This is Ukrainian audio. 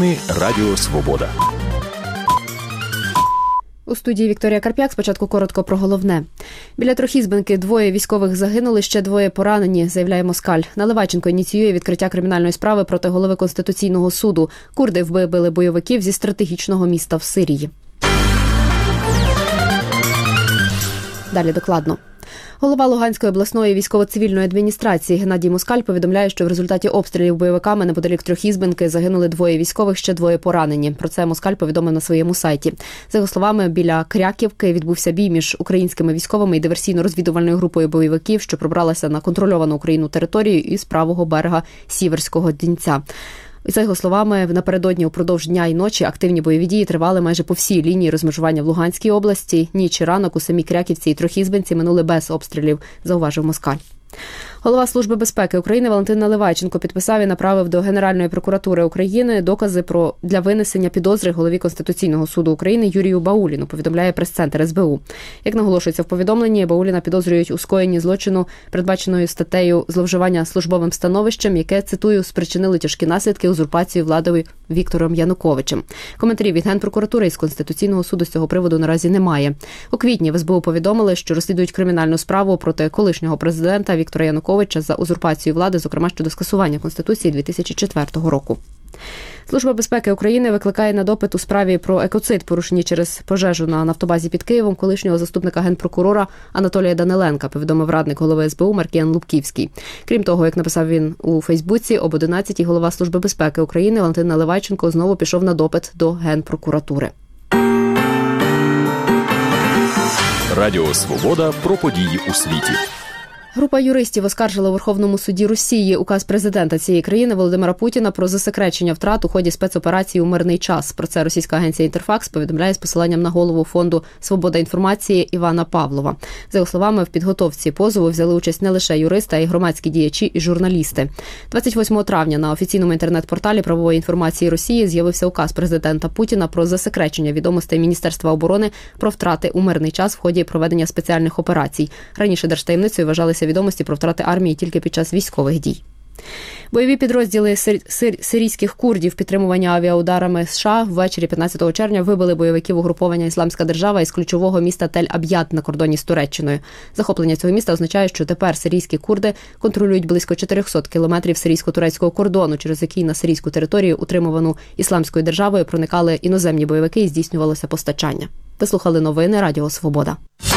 Новини Радіо Свобода. У студії Вікторія Карп'як. Спочатку коротко про головне. Біля Трохізбинки 2 військових загинули, ще 2 поранені, заявляє Москаль. Наливайченко ініціює відкриття кримінальної справи проти голови Конституційного суду. Курди вбили бойовиків зі стратегічного міста в Сирії. Далі докладно. Голова Луганської обласної військово-цивільної адміністрації Геннадій Москаль повідомляє, що в результаті обстрілів бойовиками неподалік Трохізбинки загинули 2 військових, ще 2 поранені. Про це Москаль повідомив на своєму сайті. За його словами, біля Кряківки відбувся бій між українськими військовими і диверсійно-розвідувальною групою бойовиків, що пробралася на контрольовану Україну територію із правого берега Сіверського Донця. За його словами, напередодні упродовж дня і ночі активні бойові дії тривали майже по всій лінії розмежування в Луганській області. Ніч і ранок у самій Кряківці і Трохізбинці минули без обстрілів, зауважив Москаль. Голова Служби безпеки України Валентин Наливайченко підписав і направив до Генеральної прокуратури України докази для винесення підозри голові Конституційного суду України Юрію Бауліну, повідомляє прес-центр СБУ. Як наголошується в повідомленні, Бауліна підозрюють у скоєнні злочину, передбаченою статтею «Зловживання службовим становищем», яке, цитую, спричинили тяжкі наслідки узурпації владою Віктором Януковичем. Коментарів від Генпрокуратури із Конституційного суду з цього приводу наразі немає. У квітні в СБУ повідомили, що розслідують кримінальну справу проти колишнього президента Віктора Януковича за узурпацію влади, зокрема щодо скасування Конституції 2004 року. Служба безпеки України викликає на допит у справі про екоцид, порушені через пожежу на нафтобазі під Києвом, колишнього заступника генпрокурора Анатолія Даниленка, повідомив радник голови СБУ Маркіян Лубківський. Крім того, як написав він у Фейсбуці, об 11-й голова Служби безпеки України Валентин Наливайченко знову пішов на допит до Генпрокуратури. Радіо Свобода про події у світі. Група юристів оскаржила у Верховному суді Росії указ президента цієї країни Володимира Путіна про засекречення втрат у ході спецоперації у мирний час. Про це російська агенція «Інтерфакс» повідомляє з посиланням на голову фонду «Свобода інформації» Івана Павлова. За його словами, в підготовці позову взяли участь не лише юристи, а й громадські діячі і журналісти. 28 травня на офіційному інтернет-порталі правової інформації Росії з'явився указ президента Путіна про засекречення відомостей Міністерства оборони про втрати у мирний час в ході проведення спеціальних операцій. Раніше держтаємницею вважалися відомості про втрати армії тільки під час військових дій. Бойові підрозділи сирійських курдів, підтримувані авіаударами США, ввечері 15 червня вибили бойовиків угруповання «Ісламська держава» із ключового міста Тель-Аб'яд на кордоні з Туреччиною. Захоплення цього міста означає, що тепер сирійські курди контролюють близько 400 кілометрів сирійсько-турецького кордону, через який на сирійську територію, утримувану «Ісламською державою», проникали іноземні бойовики і здійснювалося постачання. Ви слухали новини Радіо Свобода.